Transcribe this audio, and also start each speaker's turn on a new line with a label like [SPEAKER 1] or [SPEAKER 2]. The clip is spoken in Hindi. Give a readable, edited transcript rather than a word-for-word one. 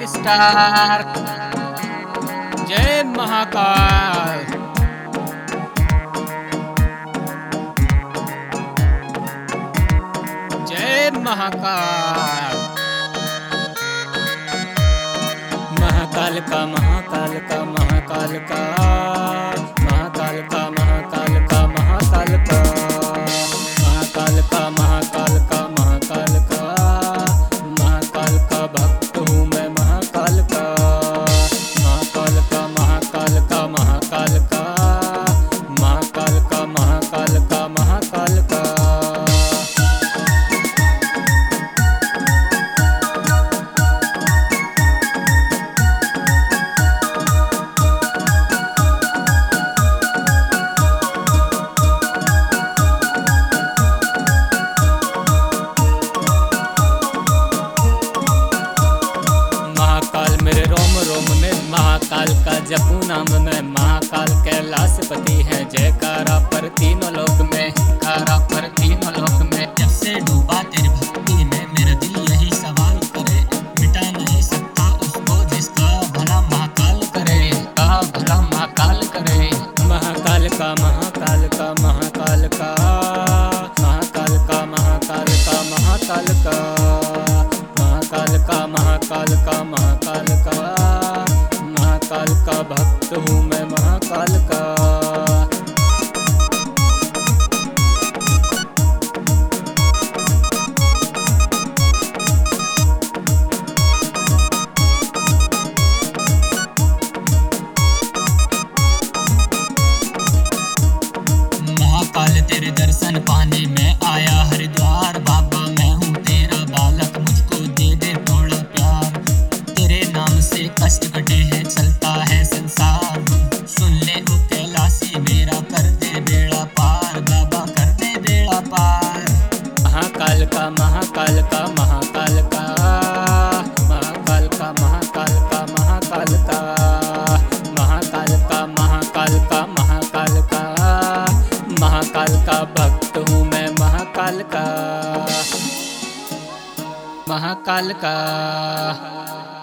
[SPEAKER 1] स्टार्ट। जय महाकाल। जय महाकाल। महाकाल का महाकाल का महाकाल का महाकाल का महाकाल का महाकाल का महाकाल का महाकाल का महाकाल का महाकाल का भक्त हूँ मैं महाकाल का महाकाल का महाकाल का महाकाल का महाकाल का महाकाल का महाकाल का। मेरे रोम रोम में महाकाल का जपू नाम में महाकाल कैलाशपति है। जयकारा पर तीनों लोक में, कारा पर तीनों लोक में। जब से डूबा तेरी भक्ति में मेरा दिल यही सवाल करे, मिटा नहीं सकता उसको जिसका भला महाकाल करे, का भला महाकाल करे। महाकाल का महाकाल का महाकाल का महाकाल का महाकाल का महाकाल का महाकाल का महाकाल का महाकाल का महाकाल का भक्त हूँ मैं महाकाल का। महाकाल तेरे दर्शन पाने में आया हरिद्वार। बाबा मैं हूँ तेरा बालक, मुझको दे दे थोड़ा प्यार। तेरे नाम से कष्ट कटे हैं, चलता है संसार। सुन ले ओ कैलाशी मेरा, कर दे बेड़ा पार। बाबा कर दे बेड़ा पार। महाकाल का महाकाल का महाकाल का महाकाल का महाकाल का महाकाल का महाकाल का महाकाल का महाकाल का महाकाल का भक्त हूँ मैं महाकाल का महाकाल का।